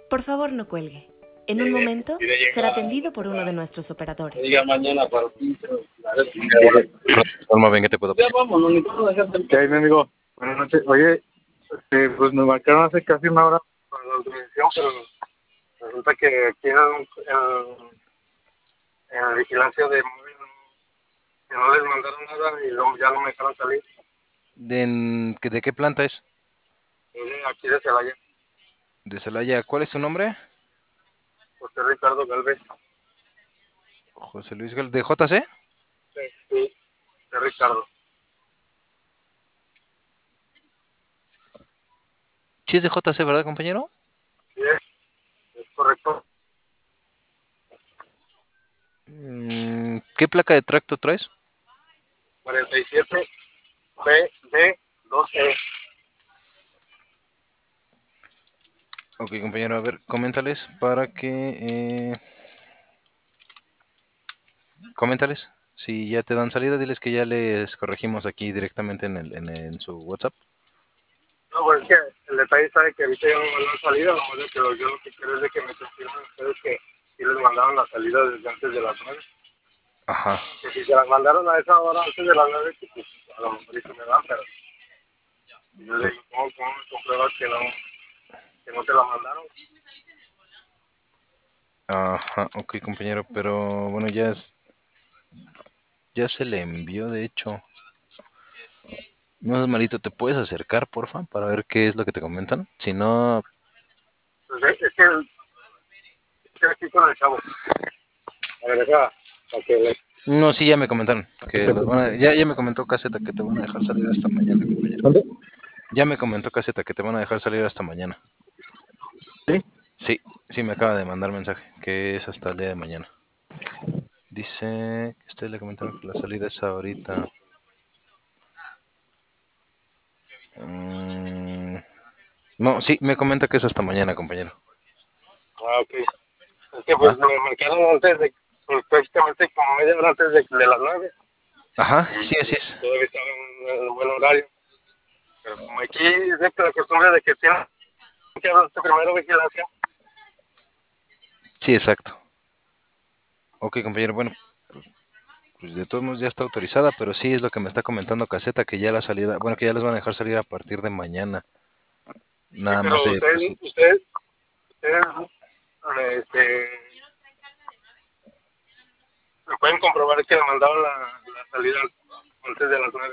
Por favor, no cuelgue. En un momento será atendido por uno de nuestros operadores. Diga mañana para ti. Alma, ven, ¿qué te puedo Ya pedir? vámonos, ni puedo dejarte. ¿Qué hay, mi amigo? Buenas noches. Oye, pues me marcaron hace casi una hora para la autorización, pero resulta que aquí en la vigilancia de móvil que no les mandaron nada y luego ya no me dejaron salir. ¿De qué planta es? Aquí de Celaya, De Celaya. ¿Cuál es tu nombre? José Ricardo Galvez. José Luis ¿De JC? Sí, de Ricardo. Sí es de JC, ¿verdad, compañero? Sí, es correcto. ¿Qué placa de tracto traes? 47 BD 2E. Ok, compañero, a ver, coméntales para que... coméntales. Si ya te dan salida, diles que ya les corregimos aquí directamente en su WhatsApp. No, pues es que el detalle sabe que ahorita ya no me mandaron salida, nomás de que yo lo que quiero es de que me confirmen ustedes que sí les mandaron la salida desde antes de las 9. Ajá. Que si se las mandaron a esa hora antes de las 9, que pues a lo mejor sí me dan, pero yo le digo, ¿cómo me compruebas que no te la mandaron? Ajá, ok, compañero, pero bueno, ya se le envió, de hecho. No es malito, ¿te puedes acercar, porfa, para ver qué es lo que te comentan? Si no, Pues es que estoy aquí con el chavo. A ver, deja, para que le... no, sí, ya me comentaron. Ya me comentó Caseta que te van a dejar salir hasta mañana, compañero. ¿Dónde? Ya me comentó Caseta que te van a dejar salir hasta mañana. ¿Sí? Sí, me acaba de mandar mensaje, que es hasta el día de mañana. Dice que ustedes le comentaron que la salida es ahorita. No, sí, me comenta que es hasta mañana, compañero. Ah, ok. Es que ¿Va? pues me marcaron antes de, pues, prácticamente como media hora antes de las 9. Ajá, Y sí, así pues es. todavía estaba en buen horario. Pero como aquí es de la costumbre de que tienen que hacer primero vigilancia. Sí, exacto. Ok, compañero, bueno, pues de todos modos ya está autorizada, pero sí es lo que me está comentando Caseta, que ya la salida, bueno, que ya les van a dejar salir a partir de mañana. Sí, Nada más pero de, pues, ustedes, este, me pueden comprobar que le mandaron la salida antes de las 9.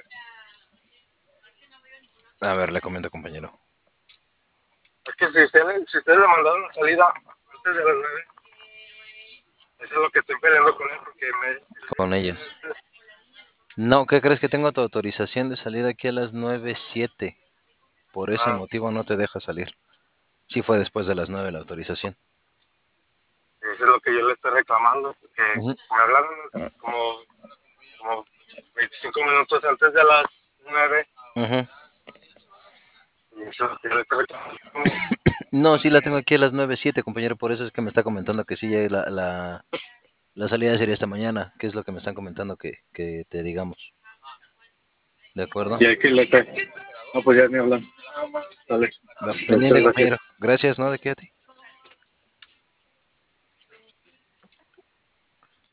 a ver, le comento, compañero. Es que si ustedes le mandaron la salida antes de las 9, eso es lo que estoy peleando con él, porque Con ellas. No, ¿qué crees? Que tengo tu autorización de salida aquí a las 9:07? Por ese ah, motivo no te deja salir. Sí fue después de las 9 la autorización. eso es lo que yo le estoy reclamando, porque Ujú. me hablaron como 25 minutos antes de las 9, Ujú. y eso es lo que yo le estoy reclamando. No, sí la tengo aquí a las 9:07, compañero, por eso es que me está comentando que sí, ya la salida sería esta mañana, que es lo que me están comentando que te digamos. ¿De acuerdo? Y aquí le cae. No, pues ya ni hablan. Dale. Va, Muchas pendiente, gracias. compañero. Gracias, ¿no? ¿De qué a ti?